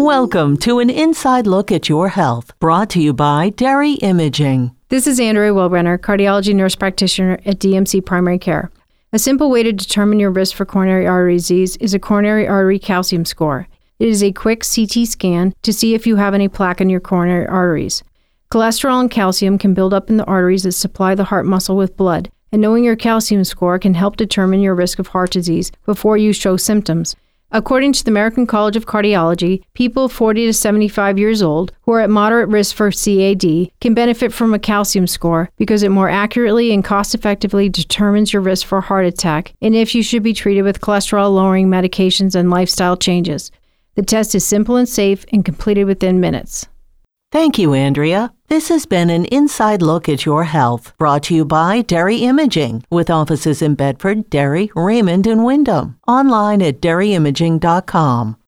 Welcome to an inside look at your health, brought to you by Derry Imaging. This is Andrea Wilbrenner, cardiology nurse practitioner at DMC Primary Care. A simple way to determine your risk for coronary artery disease is a coronary artery calcium score. It is a quick CT scan to see if you have any plaque in your coronary arteries. Cholesterol and calcium can build up in the arteries that supply the heart muscle with blood, and knowing your calcium score can help determine your risk of heart disease before you show symptoms. According to the American College of Cardiology, people 40 to 75 years old who are at moderate risk for CAD can benefit from a calcium score because it more accurately and cost-effectively determines your risk for heart attack and if you should be treated with cholesterol-lowering medications and lifestyle changes. The test is simple and safe and completed within minutes. Thank you, Andrea. This has been an inside look at your health, brought to you by Derry Imaging, with offices in Bedford, Derry, Raymond, and Windham. Online at derryimaging.com.